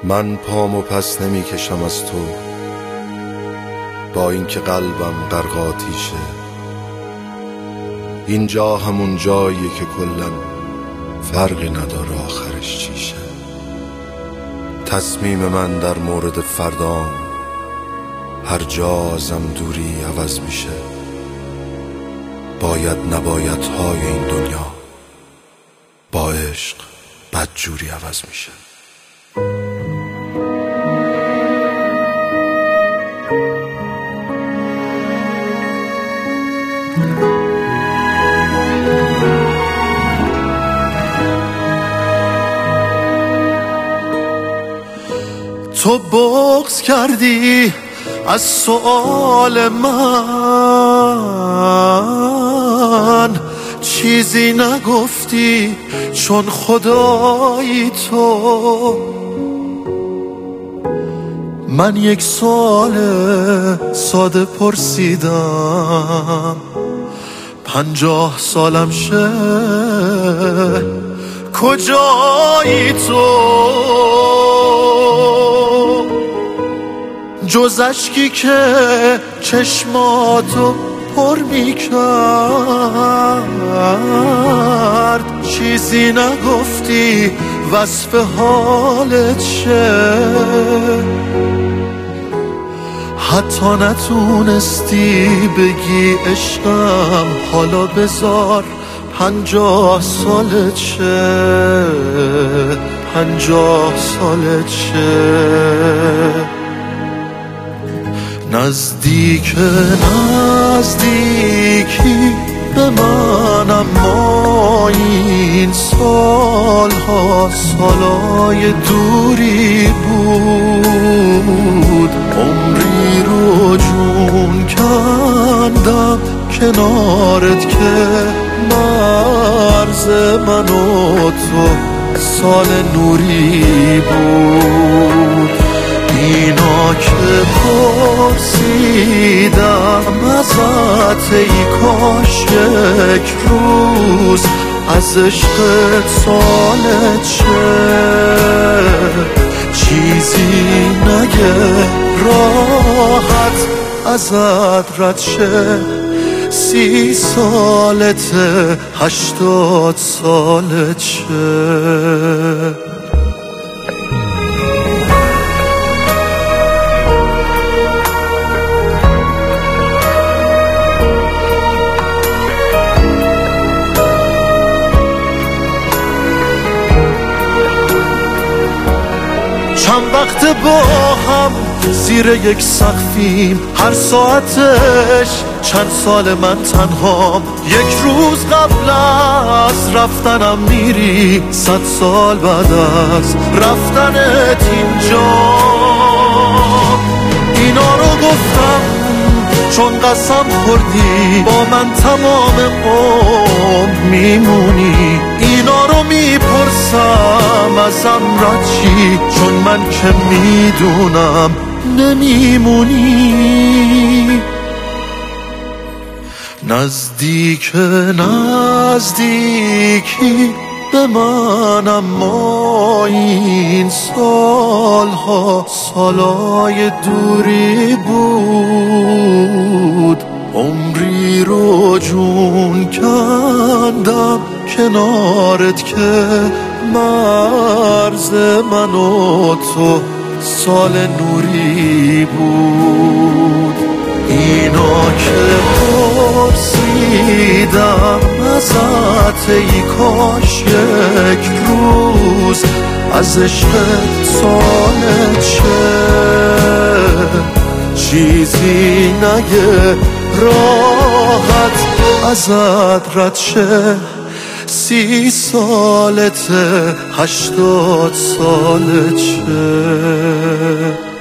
من پامو پس نمی کشم از تو، با اینکه قلبم غرق آتیشه. اینجا همون جاییه که کلن فرقی نداره آخرش چیشه. تصمیم من در مورد فردام هر جا ازم دوری عوض میشه. باید نباید های این دنیا با عشق بدجوری عوض میشه. تو بغض کردی از سؤال من، چیزی نگفتی چون خدایی تو. من یک سوال ساده پرسیدم، 50 سالم شه کجایی تو؟ جز اشکی که چشماتو پر میکرد، چیزی نگفتی وصف حالت شه. حتی نتونستی بگی عشقم، حالا بذار 50 سالت شه، 50 سالت شه. نزدیکی به من، اما این سالها سالای دوری بود. عمری رو جون کندم کنارت که مرز من و تو سال نوری بود. اینا که پرسیدم ازت، ای کاش یک روز از عشقت سالت شه. چیزی نگه راحت ازت رد شه. 30 سالته 80 سالت شه. چند وقت با هم زیر یک سقفیم، هر ساعتش چند سال من تنهام. یک روز قبل از رفتنم میری، 100 سال بعد از رفتنت اینجا. اینا رو گفتم چون قسم خوردی با من تمام عمر میمونی. اینا رو میپرسم ازم رد چی، چون من که میدونم نمیمونی. نزدیکی به من، اما این سالها سالای دوری بود. عمری رو جون کندم کنارت که مرز من و تو سال نوری بود. اینا که پرسیدم ازت، ای کاش یک روز از عشقت سالت شه. چیزی نگه راحت ازت رد شه. 30 سالته 80 سالت شه.